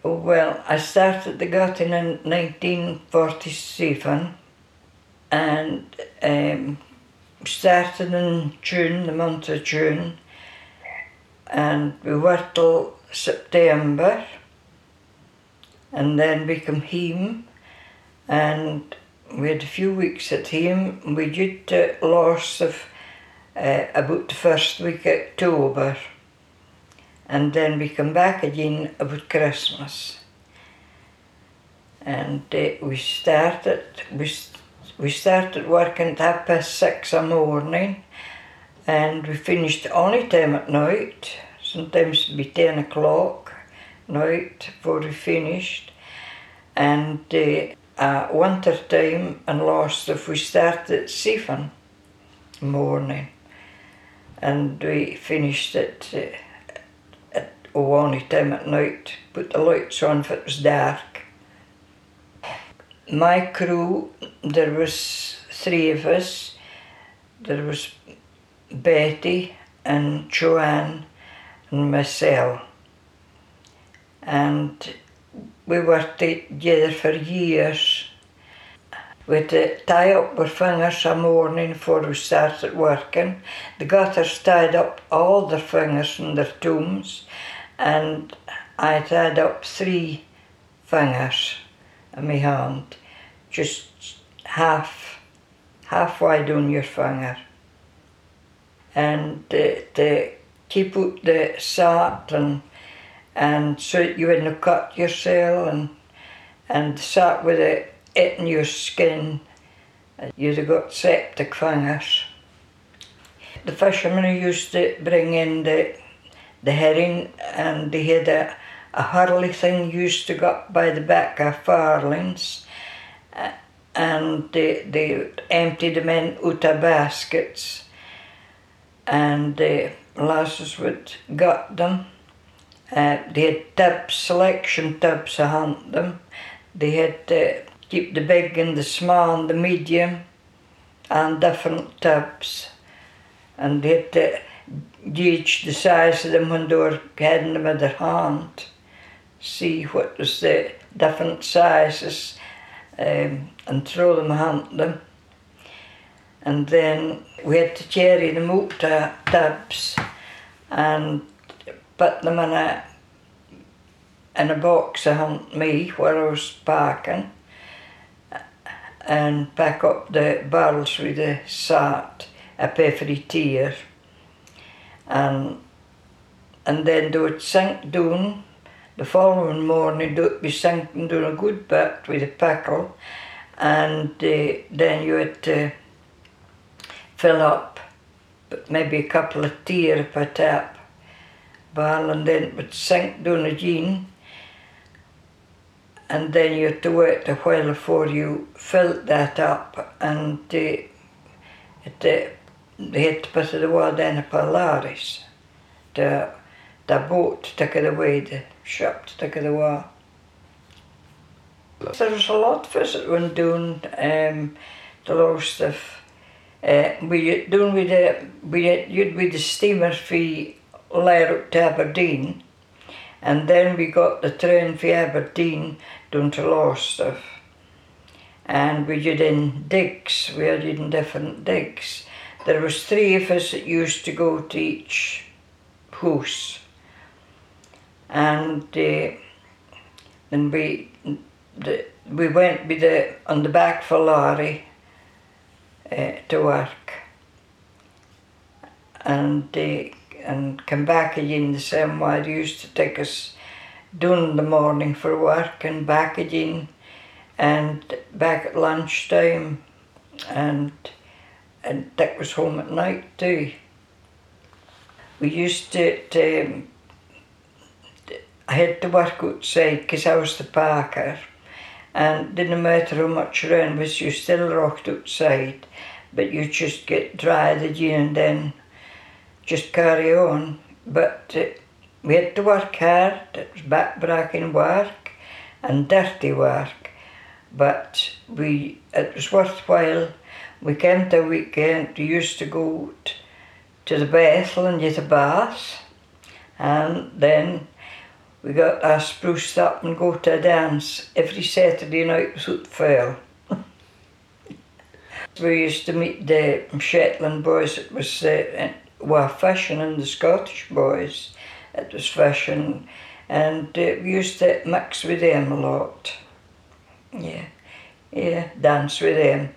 Well, I started the garden in 1947 and started in June, the month of June, and we worked till September, and then we come home, and we had a few weeks at home. We did the loss of about the first week of October, and then we come back again about Christmas. And we started working at 6:30 in the morning, and we finished only time at night. Sometimes it'd be 10 o'clock night before we finished. And winter time in Lowestoft we started at 7 in the morning, and we finished at only time at night. Put the lights on if it was dark. My crew, there was 3 of us. There was Betty and Joanne and myself. And we worked together for years. We'd tie up our fingers in the morning before we started working. The gutters tied up all their fingers and their thumbs, and I tied up 3 fingers in my hand, just halfway down your finger. And to keep out the salt and so you wouldn't cut yourself and salt with it in your skin, you'd have got septic fingers. The fishermen used to bring in the herring, and they had a hurley thing used to go up by the back of farlings, and they emptied them in out of baskets, and the lasses would gut them. They had tubs, selection tubs to hunt them. They had to keep the big and the small and the medium and different tubs, and they had to gauge the size of them when they were getting them in their hand, see what was the different sizes, and throw them, hunt them. And then we had to carry them out to tubs and put them in a box to hunt me where I was parking, and pack up the barrels with the salt up every tier. And then they would sink down. The following morning they would be sinking down a good bit with a pickle, and then you had to fill up maybe a couple of tier per tap barrel, and then it would sink down again, and then you had to wait a while before you filled that up, and they had to put the water in a Polaris, the boat to take it away, the ship to take it away. There was a lot of us that went down the Lowestoft. You'd with the steamer for Lerwick to Aberdeen, and then we got the train for Aberdeen down to Lowestoft. And we did in digs, we had in different digs. There was 3 of us that used to go to each house. And then we went on the back for lorry to work, and come back again the same way. They used to take us down in the morning for work and back again, and back at lunchtime, and take us home at night too. We used to I had to work outside because I was the parker, and didn't matter how much rain was, you still rocked outside, but you just get dried again and then just carry on. But we had to work hard. It was back-breaking work and dirty work, but it was worthwhile. We came to a weekend, we used to go to the Bethel and get a bath, and then we got our spruced up and go to a dance every Saturday night without fail. We used to meet the Shetland boys. It was were fishing, and the Scottish boys. It was fishing, and we used to mix with them a lot. Yeah, dance with them.